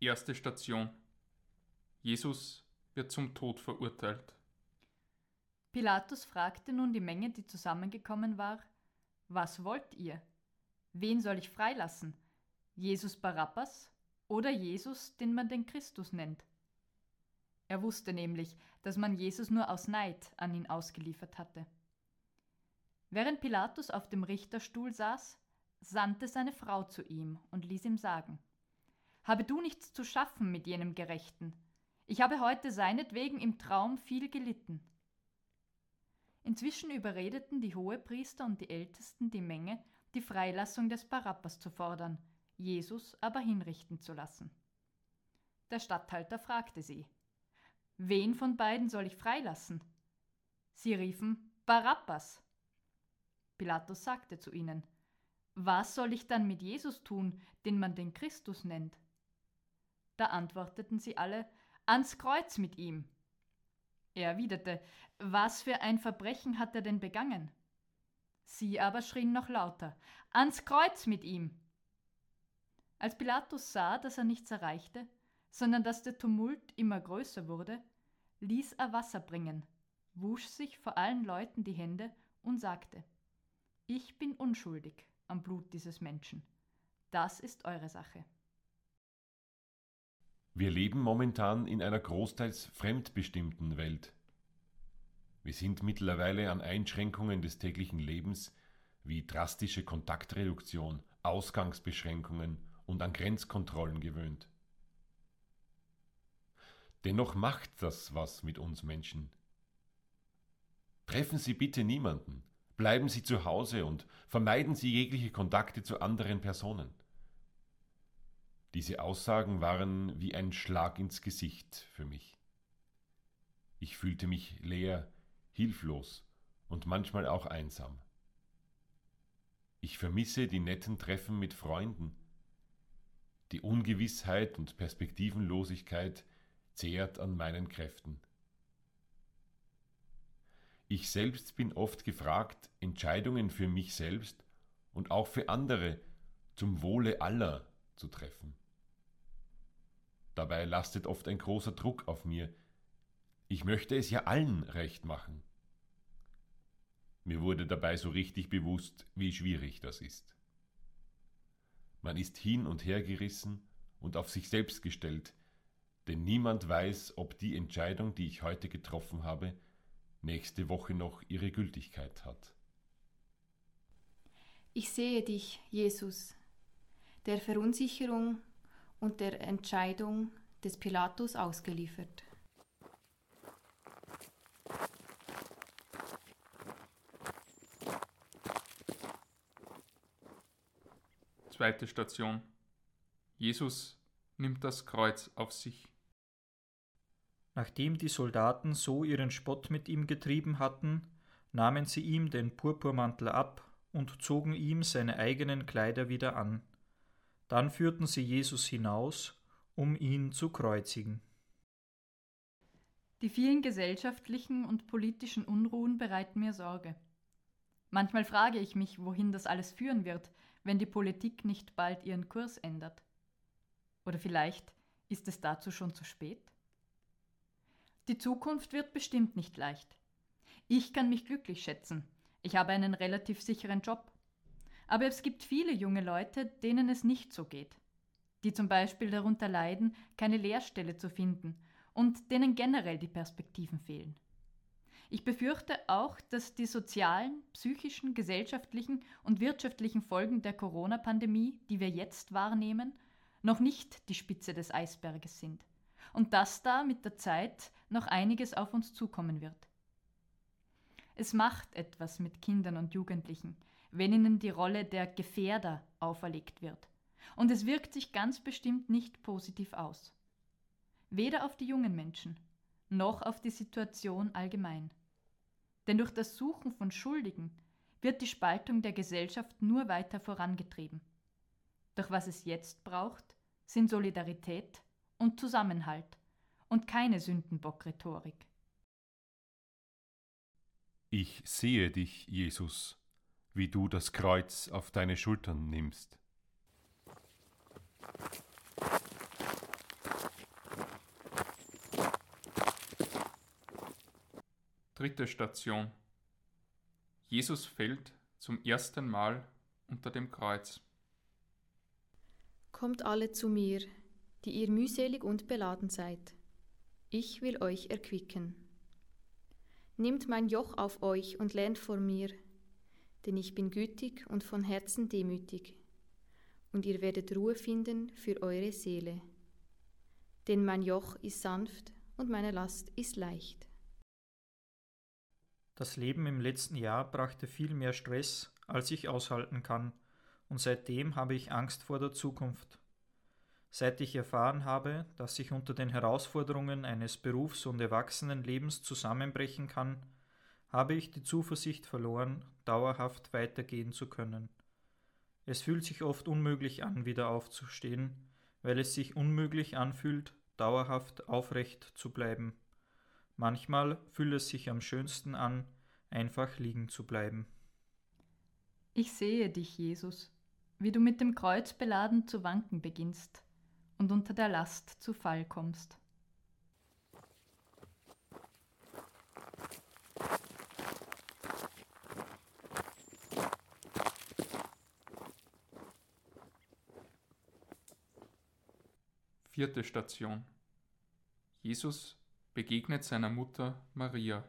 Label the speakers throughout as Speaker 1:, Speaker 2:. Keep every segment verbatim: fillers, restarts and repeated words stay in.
Speaker 1: Erste Station. Jesus wird zum Tod verurteilt.
Speaker 2: Pilatus fragte nun die Menge, die zusammengekommen war: Was wollt ihr? Wen soll ich freilassen? Jesus Barabbas oder Jesus, den man den Christus nennt? Er wusste nämlich, dass man Jesus nur aus Neid an ihn ausgeliefert hatte. Während Pilatus auf dem Richterstuhl saß, sandte seine Frau zu ihm und ließ ihm sagen: Habe du nichts zu schaffen mit jenem Gerechten? Ich habe heute seinetwegen im Traum viel gelitten. Inzwischen überredeten die Hohepriester und die Ältesten die Menge, die Freilassung des Barabbas zu fordern, Jesus aber hinrichten zu lassen. Der Statthalter fragte sie: Wen von beiden soll ich freilassen? Sie riefen: Barabbas. Pilatus sagte zu ihnen: Was soll ich dann mit Jesus tun, den man den Christus nennt? Da antworteten sie alle: Ans Kreuz mit ihm. Er erwiderte: Was für ein Verbrechen hat er denn begangen? Sie aber schrien noch lauter: Ans Kreuz mit ihm! Als Pilatus sah, dass er nichts erreichte, sondern dass der Tumult immer größer wurde, ließ er Wasser bringen, wusch sich vor allen Leuten die Hände und sagte: Ich bin unschuldig am Blut dieses Menschen. Das ist eure Sache.
Speaker 3: Wir leben momentan in einer großteils fremdbestimmten Welt. Wir sind mittlerweile an Einschränkungen des täglichen Lebens wie drastische Kontaktreduktion, Ausgangsbeschränkungen und an Grenzkontrollen gewöhnt. Dennoch macht das was mit uns Menschen. Treffen Sie bitte niemanden, bleiben Sie zu Hause und vermeiden Sie jegliche Kontakte zu anderen Personen. Diese Aussagen waren wie ein Schlag ins Gesicht für mich. Ich fühlte mich leer, hilflos und manchmal auch einsam. Ich vermisse die netten Treffen mit Freunden. Die Ungewissheit und Perspektivenlosigkeit zehrt an meinen Kräften. Ich selbst bin oft gefragt, Entscheidungen für mich selbst und auch für andere zum Wohle aller zu treffen. Dabei lastet oft ein großer Druck auf mir. Ich möchte es ja allen recht machen. Mir wurde dabei so richtig bewusst, wie schwierig das ist. Man ist hin und her gerissen und auf sich selbst gestellt, denn niemand weiß, ob die Entscheidung, die ich heute getroffen habe, nächste Woche noch ihre Gültigkeit hat.
Speaker 4: Ich sehe dich, Jesus, der Verunsicherung und der Entscheidung des Pilatus ausgeliefert.
Speaker 1: Zweite Station. Jesus nimmt das Kreuz auf sich.
Speaker 5: Nachdem die Soldaten so ihren Spott mit ihm getrieben hatten, nahmen sie ihm den Purpurmantel ab und zogen ihm seine eigenen Kleider wieder an. Dann führten sie Jesus hinaus, um ihn zu kreuzigen.
Speaker 2: Die vielen gesellschaftlichen und politischen Unruhen bereiten mir Sorge. Manchmal frage ich mich, wohin das alles führen wird, wenn die Politik nicht bald ihren Kurs ändert. Oder vielleicht ist es dazu schon zu spät? Die Zukunft wird bestimmt nicht leicht. Ich kann mich glücklich schätzen. Ich habe einen relativ sicheren Job. Aber es gibt viele junge Leute, denen es nicht so geht. Die zum Beispiel darunter leiden, keine Lehrstelle zu finden und denen generell die Perspektiven fehlen. Ich befürchte auch, dass die sozialen, psychischen, gesellschaftlichen und wirtschaftlichen Folgen der Corona-Pandemie, die wir jetzt wahrnehmen, noch nicht die Spitze des Eisberges sind und dass da mit der Zeit noch einiges auf uns zukommen wird. Es macht etwas mit Kindern und Jugendlichen, wenn ihnen die Rolle der Gefährder auferlegt wird. Und es wirkt sich ganz bestimmt nicht positiv aus. Weder auf die jungen Menschen, noch auf die Situation allgemein. Denn durch das Suchen von Schuldigen wird die Spaltung der Gesellschaft nur weiter vorangetrieben. Doch was es jetzt braucht, sind Solidarität und Zusammenhalt und keine Sündenbock-Rhetorik.
Speaker 3: Ich sehe dich, Jesus, wie du das Kreuz auf deine Schultern nimmst.
Speaker 1: Dritte Station. Jesus fällt zum ersten Mal unter dem Kreuz.
Speaker 4: Kommt alle zu mir, die ihr mühselig und beladen seid. Ich will euch erquicken. Nehmt mein Joch auf euch und lernt von mir, denn ich bin gütig und von Herzen demütig, und ihr werdet Ruhe finden für eure Seele. Denn mein Joch ist sanft und meine Last ist leicht.
Speaker 5: Das Leben im letzten Jahr brachte viel mehr Stress, als ich aushalten kann, und seitdem habe ich Angst vor der Zukunft. Seit ich erfahren habe, dass ich unter den Herausforderungen eines Berufs- und Erwachsenenlebens zusammenbrechen kann, habe ich die Zuversicht verloren, dauerhaft weitergehen zu können. Es fühlt sich oft unmöglich an, wieder aufzustehen, weil es sich unmöglich anfühlt, dauerhaft aufrecht zu bleiben. Manchmal fühlt es sich am schönsten an, einfach liegen zu bleiben.
Speaker 2: Ich sehe dich, Jesus, wie du mit dem Kreuz beladen zu wanken beginnst und unter der Last zu Fall kommst.
Speaker 1: Vierte Station. Jesus begegnet seiner Mutter Maria.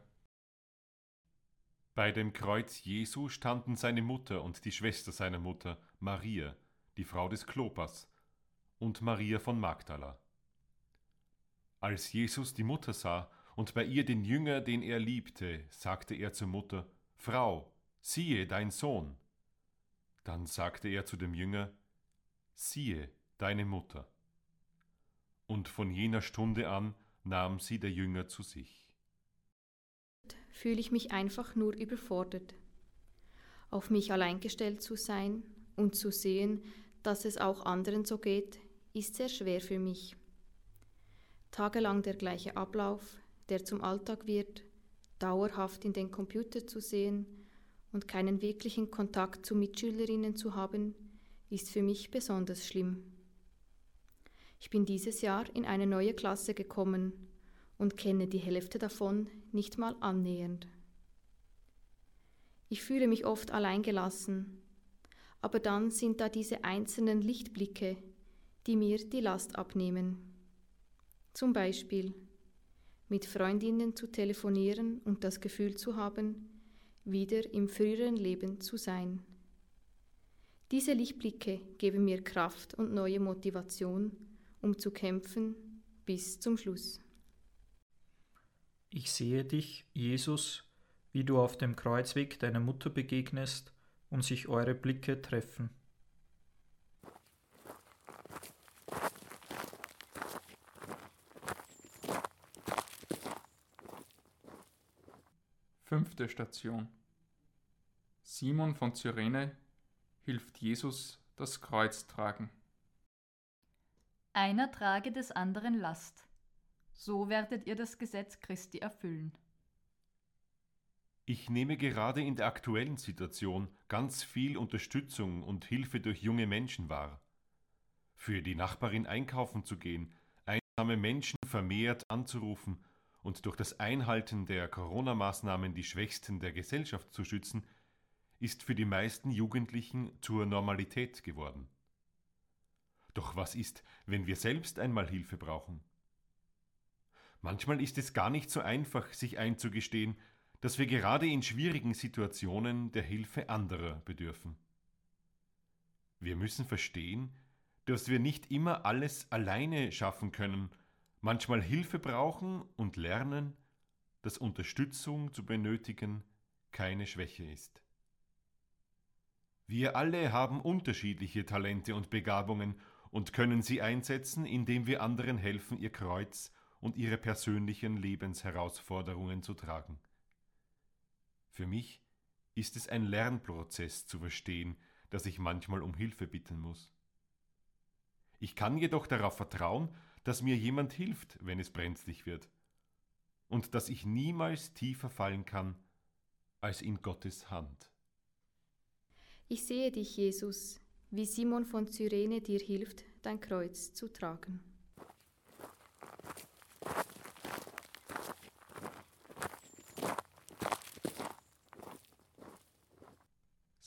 Speaker 3: Bei dem Kreuz Jesu standen seine Mutter und die Schwester seiner Mutter, Maria, die Frau des Klopas, und Maria von Magdala. Als Jesus die Mutter sah und bei ihr den Jünger, den er liebte, sagte er zur Mutter: Frau, siehe dein Sohn. Dann sagte er zu dem Jünger: Siehe deine Mutter. Und von jener Stunde an nahm sie der Jünger zu sich.
Speaker 4: Fühle ich mich einfach nur überfordert. Auf mich allein gestellt zu sein und zu sehen, dass es auch anderen so geht, ist sehr schwer für mich. Tagelang der gleiche Ablauf, der zum Alltag wird, dauerhaft in den Computer zu sehen und keinen wirklichen Kontakt zu Mitschülerinnen zu haben, ist für mich besonders schlimm. Ich bin dieses Jahr in eine neue Klasse gekommen und kenne die Hälfte davon nicht mal annähernd. Ich fühle mich oft alleingelassen, aber dann sind da diese einzelnen Lichtblicke, die mir die Last abnehmen. Zum Beispiel mit Freundinnen zu telefonieren und das Gefühl zu haben, wieder im früheren Leben zu sein. Diese Lichtblicke geben mir Kraft und neue Motivation, um zu kämpfen bis zum Schluss.
Speaker 5: Ich sehe dich, Jesus, wie du auf dem Kreuzweg deiner Mutter begegnest und sich eure Blicke treffen.
Speaker 1: Fünfte Station. Simon von Cyrene hilft Jesus das Kreuz tragen.
Speaker 2: Einer trage des anderen Last. So werdet ihr das Gesetz Christi erfüllen.
Speaker 3: Ich nehme gerade in der aktuellen Situation ganz viel Unterstützung und Hilfe durch junge Menschen wahr. Für die Nachbarin einkaufen zu gehen, einsame Menschen vermehrt anzurufen und durch das Einhalten der Corona-Maßnahmen die Schwächsten der Gesellschaft zu schützen, ist für die meisten Jugendlichen zur Normalität geworden. Doch was ist, wenn wir selbst einmal Hilfe brauchen? Manchmal ist es gar nicht so einfach, sich einzugestehen, dass wir gerade in schwierigen Situationen der Hilfe anderer bedürfen. Wir müssen verstehen, dass wir nicht immer alles alleine schaffen können, manchmal Hilfe brauchen und lernen, dass Unterstützung zu benötigen keine Schwäche ist. Wir alle haben unterschiedliche Talente und Begabungen und können sie einsetzen, indem wir anderen helfen, ihr Kreuz und ihre persönlichen Lebensherausforderungen zu tragen. Für mich ist es ein Lernprozess zu verstehen, dass ich manchmal um Hilfe bitten muss. Ich kann jedoch darauf vertrauen, dass mir jemand hilft, wenn es brenzlig wird, und dass ich niemals tiefer fallen kann als in Gottes Hand.
Speaker 4: Ich sehe dich, Jesus, wie Simon von Cyrene dir hilft, dein Kreuz zu tragen.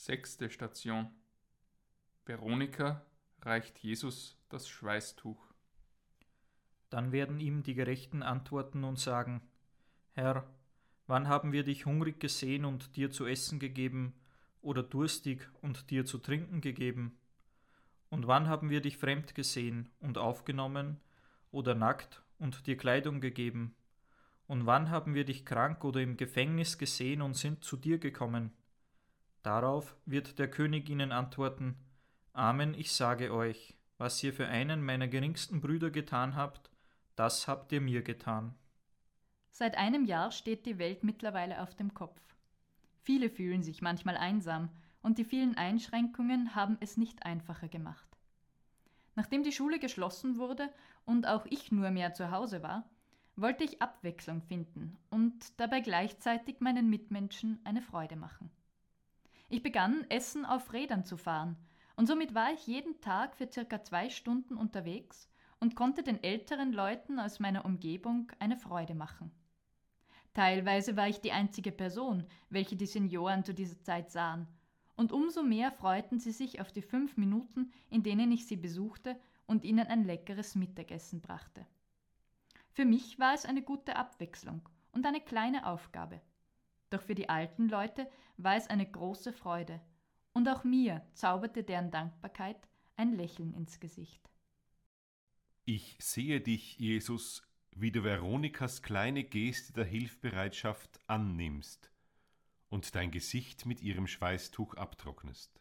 Speaker 1: Sechste Station. Veronika reicht Jesus das Schweißtuch.
Speaker 5: Dann werden ihm die Gerechten antworten und sagen: Herr, wann haben wir dich hungrig gesehen und dir zu essen gegeben, oder durstig und dir zu trinken gegeben? Und wann haben wir dich fremd gesehen und aufgenommen, oder nackt und dir Kleidung gegeben? Und wann haben wir dich krank oder im Gefängnis gesehen und sind zu dir gekommen? Darauf wird der König ihnen antworten: Amen, ich sage euch, was ihr für einen meiner geringsten Brüder getan habt, das habt ihr mir getan.
Speaker 2: Seit einem Jahr steht die Welt mittlerweile auf dem Kopf. Viele fühlen sich manchmal einsam und die vielen Einschränkungen haben es nicht einfacher gemacht. Nachdem die Schule geschlossen wurde und auch ich nur mehr zu Hause war, wollte ich Abwechslung finden und dabei gleichzeitig meinen Mitmenschen eine Freude machen. Ich begann, Essen auf Rädern zu fahren, und somit war ich jeden Tag für circa zwei Stunden unterwegs und konnte den älteren Leuten aus meiner Umgebung eine Freude machen. Teilweise war ich die einzige Person, welche die Senioren zu dieser Zeit sahen, und umso mehr freuten sie sich auf die fünf Minuten, in denen ich sie besuchte und ihnen ein leckeres Mittagessen brachte. Für mich war es eine gute Abwechslung und eine kleine Aufgabe. Doch für die alten Leute war es eine große Freude, und auch mir zauberte deren Dankbarkeit ein Lächeln ins Gesicht.
Speaker 3: Ich sehe dich, Jesus, wie du Veronikas kleine Geste der Hilfsbereitschaft annimmst und dein Gesicht mit ihrem Schweißtuch abtrocknest.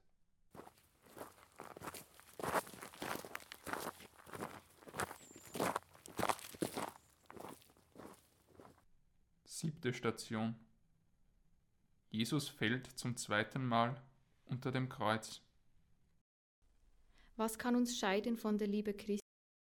Speaker 1: Siebte Station. Jesus fällt zum zweiten Mal unter dem Kreuz.
Speaker 4: Was kann uns scheiden von der Liebe Christi?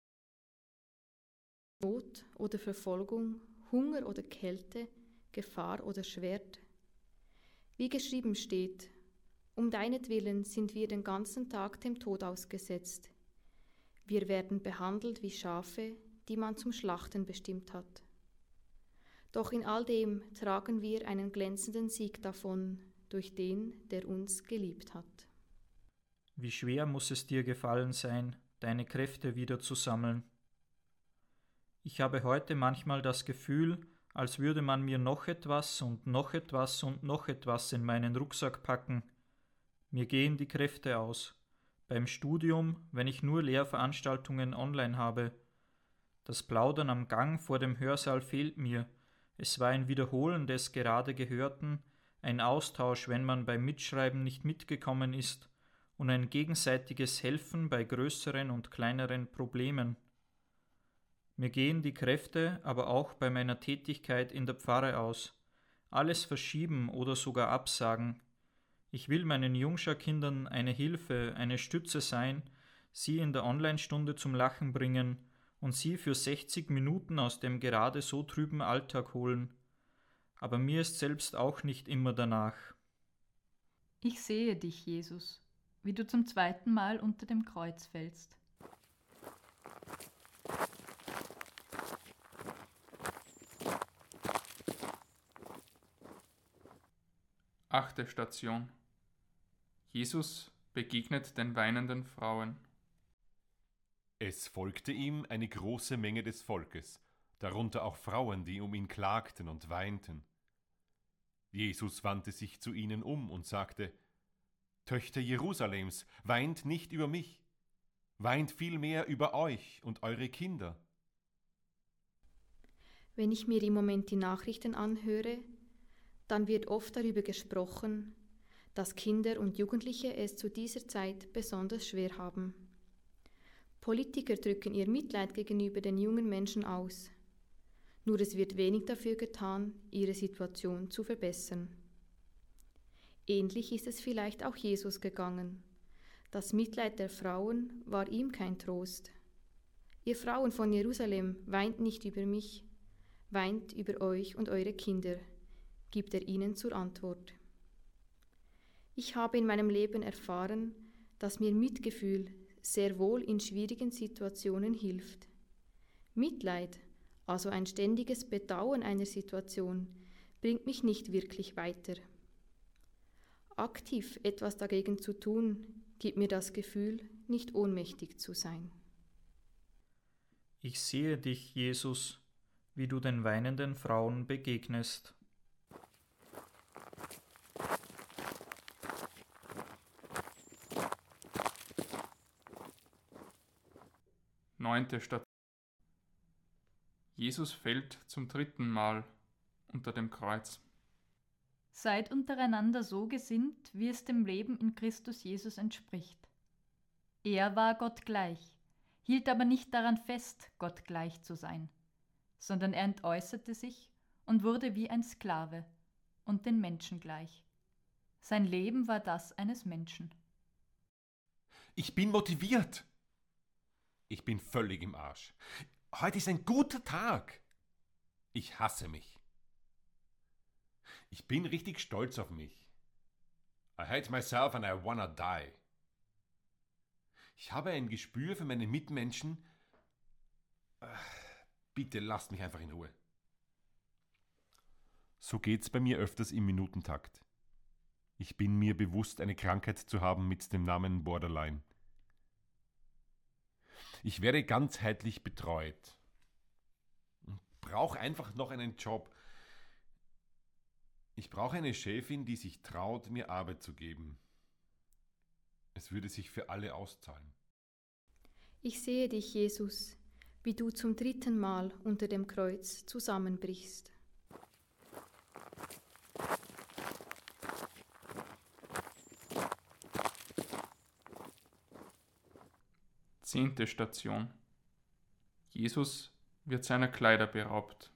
Speaker 4: Not oder Verfolgung, Hunger oder Kälte, Gefahr oder Schwert? Wie geschrieben steht: Um deinetwillen sind wir den ganzen Tag dem Tod ausgesetzt. Wir werden behandelt wie Schafe, die man zum Schlachten bestimmt hat. Doch in all dem tragen wir einen glänzenden Sieg davon, durch den, der uns geliebt hat.
Speaker 5: Wie schwer muss es dir gefallen sein, deine Kräfte wieder zu sammeln. Ich habe heute manchmal das Gefühl, als würde man mir noch etwas und noch etwas und noch etwas in meinen Rucksack packen. Mir gehen die Kräfte aus. Beim Studium, wenn ich nur Lehrveranstaltungen online habe. Das Plaudern am Gang vor dem Hörsaal fehlt mir. Es war ein Wiederholen des gerade Gehörten, ein Austausch, wenn man beim Mitschreiben nicht mitgekommen ist, und ein gegenseitiges Helfen bei größeren und kleineren Problemen. Mir gehen die Kräfte aber auch bei meiner Tätigkeit in der Pfarre aus. Alles verschieben oder sogar absagen. Ich will meinen Jungscharkindern eine Hilfe, eine Stütze sein, sie in der Online-Stunde zum Lachen bringen und sie für sechzig Minuten aus dem gerade so trüben Alltag holen. Aber mir ist selbst auch nicht immer danach.
Speaker 2: Ich sehe dich, Jesus, wie du zum zweiten Mal unter dem Kreuz fällst.
Speaker 1: Achte Station. Jesus begegnet den weinenden Frauen.
Speaker 3: Es folgte ihm eine große Menge des Volkes, darunter auch Frauen, die um ihn klagten und weinten. Jesus wandte sich zu ihnen um und sagte: Töchter Jerusalems, weint nicht über mich, weint vielmehr über euch und eure Kinder.
Speaker 4: Wenn ich mir im Moment die Nachrichten anhöre, dann wird oft darüber gesprochen, dass Kinder und Jugendliche es zu dieser Zeit besonders schwer haben. Politiker drücken ihr Mitleid gegenüber den jungen Menschen aus. Nur es wird wenig dafür getan, ihre Situation zu verbessern. Ähnlich ist es vielleicht auch Jesus gegangen. Das Mitleid der Frauen war ihm kein Trost. Ihr Frauen von Jerusalem, weint nicht über mich, weint über euch und eure Kinder, gibt er ihnen zur Antwort. Ich habe in meinem Leben erfahren, dass mir Mitgefühl sehr wohl in schwierigen Situationen hilft. Mitleid, also ein ständiges Bedauern einer Situation, bringt mich nicht wirklich weiter. Aktiv etwas dagegen zu tun, gibt mir das Gefühl, nicht ohnmächtig zu sein.
Speaker 5: Ich sehe dich, Jesus, wie du den weinenden Frauen begegnest.
Speaker 1: Neunte Station. Jesus fällt zum dritten Mal unter dem Kreuz.
Speaker 2: Seid untereinander so gesinnt, wie es dem Leben in Christus Jesus entspricht. Er war Gott gleich, hielt aber nicht daran fest, Gott gleich zu sein, sondern er entäußerte sich und wurde wie ein Sklave und den Menschen gleich. Sein Leben war das eines Menschen.
Speaker 3: Ich bin motiviert. Ich bin völlig im Arsch. Heute ist ein guter Tag. Ich hasse mich. Ich bin richtig stolz auf mich. I hate myself and I wanna die. Ich habe ein Gespür für meine Mitmenschen. Bitte lasst mich einfach in Ruhe. So geht's bei mir öfters im Minutentakt. Ich bin mir bewusst, eine Krankheit zu haben mit dem Namen Borderline. Ich werde ganzheitlich betreut. Brauche einfach noch einen Job. Ich brauche eine Chefin, die sich traut, mir Arbeit zu geben. Es würde sich für alle auszahlen.
Speaker 4: Ich sehe dich, Jesus, wie du zum dritten Mal unter dem Kreuz zusammenbrichst.
Speaker 1: Zehnte Station. Jesus wird seiner Kleider beraubt.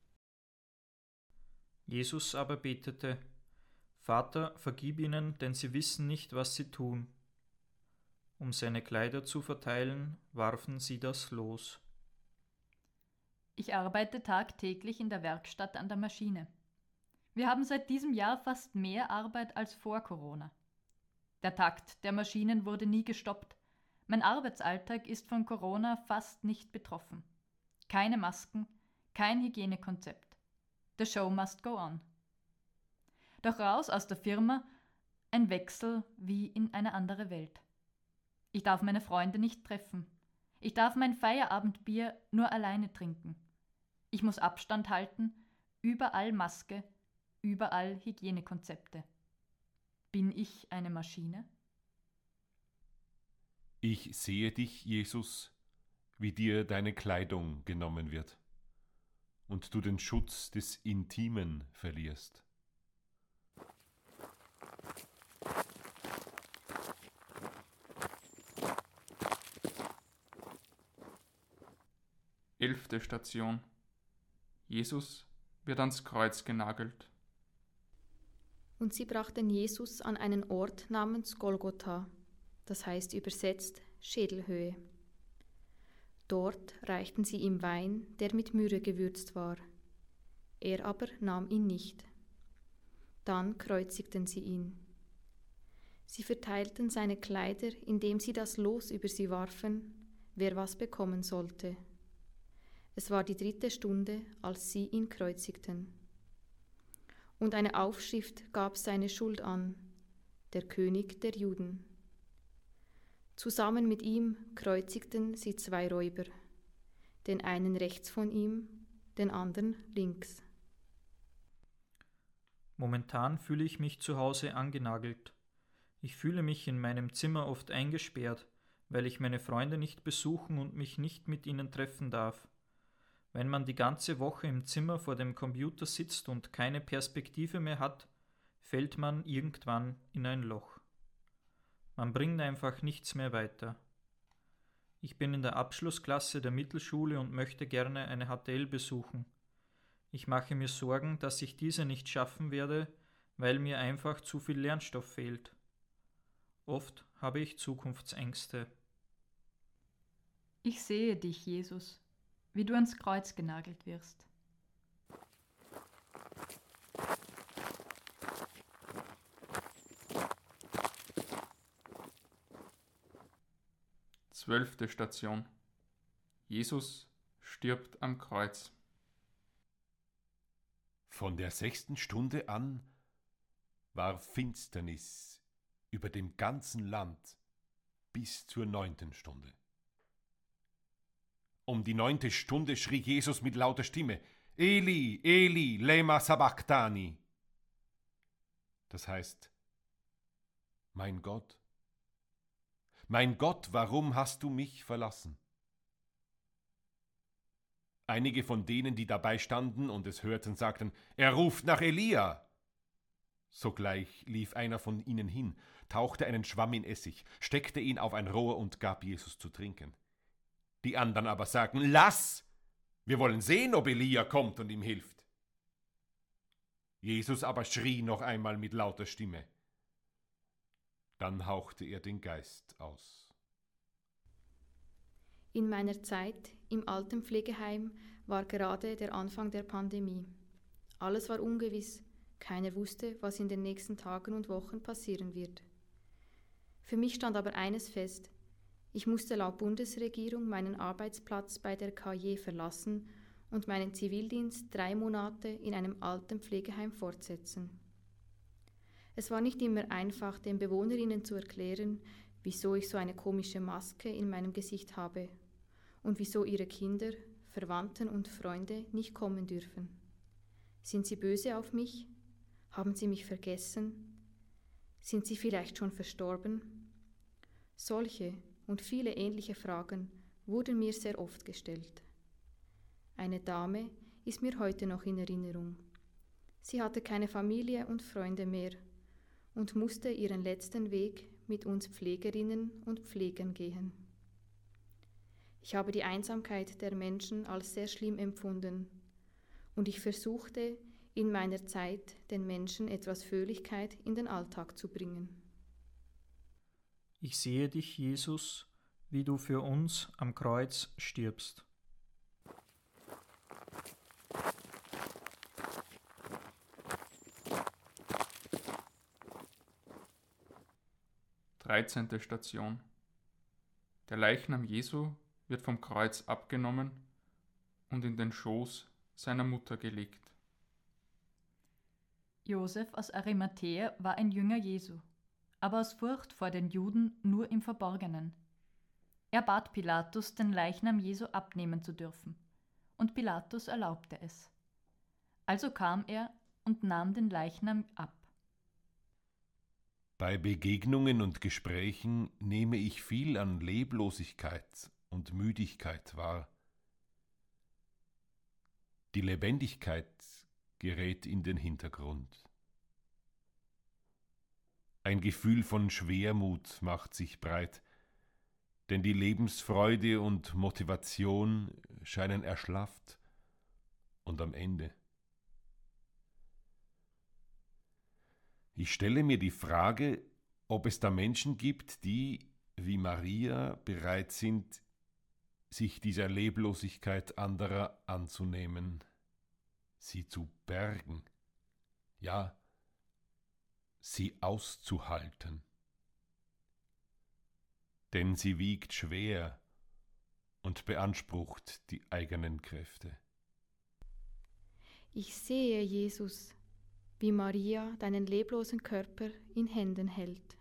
Speaker 5: Jesus aber betete: Vater, vergib ihnen, denn sie wissen nicht, was sie tun. Um seine Kleider zu verteilen, warfen sie das Los.
Speaker 2: Ich arbeite tagtäglich in der Werkstatt an der Maschine. Wir haben seit diesem Jahr fast mehr Arbeit als vor Corona. Der Takt der Maschinen wurde nie gestoppt. Mein Arbeitsalltag ist von Corona fast nicht betroffen. Keine Masken, kein Hygienekonzept. The show must go on. Doch raus aus der Firma, ein Wechsel wie in eine andere Welt. Ich darf meine Freunde nicht treffen. Ich darf mein Feierabendbier nur alleine trinken. Ich muss Abstand halten, überall Maske, überall Hygienekonzepte. Bin ich eine Maschine?
Speaker 3: Ich sehe dich, Jesus, wie dir deine Kleidung genommen wird und du den Schutz des Intimen verlierst.
Speaker 1: Elfte Station. Jesus wird ans Kreuz genagelt.
Speaker 4: Und sie brachten Jesus an einen Ort namens Golgotha, das heißt übersetzt Schädelhöhe. Dort reichten sie ihm Wein, der mit Myrrhe gewürzt war. Er aber nahm ihn nicht. Dann kreuzigten sie ihn. Sie verteilten seine Kleider, indem sie das Los über sie warfen, wer was bekommen sollte. Es war die dritte Stunde, als sie ihn kreuzigten. Und eine Aufschrift gab seine Schuld an, der König der Juden. Zusammen mit ihm kreuzigten sie zwei Räuber, den einen rechts von ihm, den anderen links.
Speaker 5: Momentan fühle ich mich zu Hause angenagelt. Ich fühle mich in meinem Zimmer oft eingesperrt, weil ich meine Freunde nicht besuchen und mich nicht mit ihnen treffen darf. Wenn man die ganze Woche im Zimmer vor dem Computer sitzt und keine Perspektive mehr hat, fällt man irgendwann in ein Loch. Man bringt einfach nichts mehr weiter. Ich bin in der Abschlussklasse der Mittelschule und möchte gerne eine H T L besuchen. Ich mache mir Sorgen, dass ich diese nicht schaffen werde, weil mir einfach zu viel Lernstoff fehlt. Oft habe ich Zukunftsängste.
Speaker 2: Ich sehe dich, Jesus, wie du ans Kreuz genagelt wirst.
Speaker 1: Zwölfte Station. Jesus stirbt am Kreuz.
Speaker 3: Von der sechsten Stunde an war Finsternis über dem ganzen Land bis zur neunten Stunde. Um die neunte Stunde schrie Jesus mit lauter Stimme: Eli, Eli, lema sabachthani. Das heißt: Mein Gott, mein Gott, warum hast du mich verlassen? Einige von denen, die dabei standen und es hörten, sagten: Er ruft nach Elia. Sogleich lief einer von ihnen hin, tauchte einen Schwamm in Essig, steckte ihn auf ein Rohr und gab Jesus zu trinken. Die anderen aber sagten: Lass! Wir wollen sehen, ob Elia kommt und ihm hilft. Jesus aber schrie noch einmal mit lauter Stimme. Dann hauchte er den Geist aus.
Speaker 4: In meiner Zeit im Altenpflegeheim war gerade der Anfang der Pandemie. Alles war ungewiss, keiner wusste, was in den nächsten Tagen und Wochen passieren wird. Für mich stand aber eines fest: Ich musste laut Bundesregierung meinen Arbeitsplatz bei der K J verlassen und meinen Zivildienst drei Monate in einem Altenpflegeheim fortsetzen. Es war nicht immer einfach, den Bewohnerinnen zu erklären, wieso ich so eine komische Maske in meinem Gesicht habe und wieso ihre Kinder, Verwandten und Freunde nicht kommen dürfen. Sind sie böse auf mich? Haben sie mich vergessen? Sind sie vielleicht schon verstorben? Solche und viele ähnliche Fragen wurden mir sehr oft gestellt. Eine Dame ist mir heute noch in Erinnerung. Sie hatte keine Familie und Freunde mehr und musste ihren letzten Weg mit uns Pflegerinnen und Pflegern gehen. Ich habe die Einsamkeit der Menschen als sehr schlimm empfunden und ich versuchte, in meiner Zeit den Menschen etwas Fröhlichkeit in den Alltag zu bringen.
Speaker 5: Ich sehe dich, Jesus, wie du für uns am Kreuz stirbst.
Speaker 1: dreizehnte Station. Der Leichnam Jesu wird vom Kreuz abgenommen und in den Schoß seiner Mutter gelegt.
Speaker 2: Josef aus Arimathäa war ein Jünger Jesu, aber aus Furcht vor den Juden nur im Verborgenen. Er bat Pilatus, den Leichnam Jesu abnehmen zu dürfen, und Pilatus erlaubte es. Also kam er und nahm den Leichnam ab.
Speaker 3: Bei Begegnungen und Gesprächen nehme ich viel an Leblosigkeit und Müdigkeit wahr. Die Lebendigkeit gerät in den Hintergrund. Ein Gefühl von Schwermut macht sich breit, denn die Lebensfreude und Motivation scheinen erschlafft und am Ende. Ich stelle mir die Frage, ob es da Menschen gibt, die, wie Maria, bereit sind, sich dieser Leblosigkeit anderer anzunehmen, sie zu bergen, ja, sie auszuhalten. Denn sie wiegt schwer und beansprucht die eigenen Kräfte.
Speaker 4: Ich sehe, Jesus, wie Maria deinen leblosen Körper in Händen hält.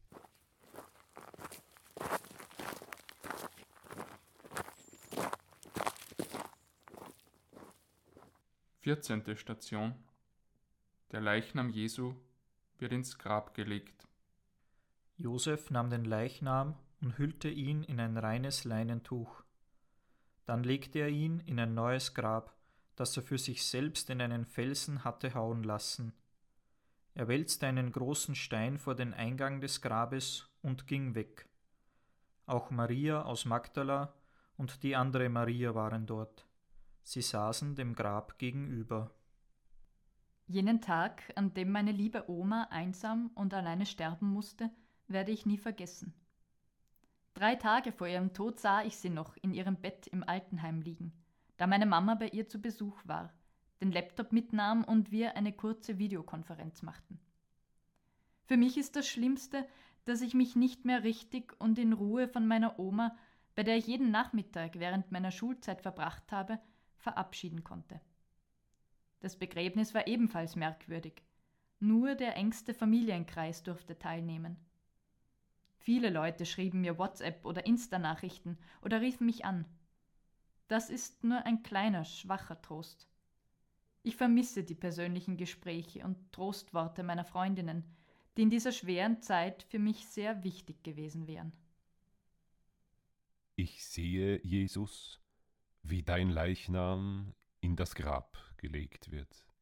Speaker 1: vierzehnte Station. Der Leichnam Jesu wird ins Grab gelegt.
Speaker 5: Josef nahm den Leichnam und hüllte ihn in ein reines Leinentuch. Dann legte er ihn in ein neues Grab, das er für sich selbst in einen Felsen hatte hauen lassen. Er wälzte einen großen Stein vor den Eingang des Grabes und ging weg. Auch Maria aus Magdala und die andere Maria waren dort. Sie saßen dem Grab gegenüber.
Speaker 2: Jenen Tag, an dem meine liebe Oma einsam und alleine sterben musste, werde ich nie vergessen. Drei Tage vor ihrem Tod sah ich sie noch in ihrem Bett im Altenheim liegen, da meine Mama bei ihr zu Besuch war, den Laptop mitnahm und wir eine kurze Videokonferenz machten. Für mich ist das Schlimmste, dass ich mich nicht mehr richtig und in Ruhe von meiner Oma, bei der ich jeden Nachmittag während meiner Schulzeit verbracht habe, verabschieden konnte. Das Begräbnis war ebenfalls merkwürdig. Nur der engste Familienkreis durfte teilnehmen. Viele Leute schrieben mir WhatsApp- oder Insta-Nachrichten oder riefen mich an. Das ist nur ein kleiner, schwacher Trost. Ich vermisse die persönlichen Gespräche und Trostworte meiner Freundinnen, die in dieser schweren Zeit für mich sehr wichtig gewesen wären.
Speaker 3: Ich sehe, Jesus, wie dein Leichnam in das Grab gelegt wird.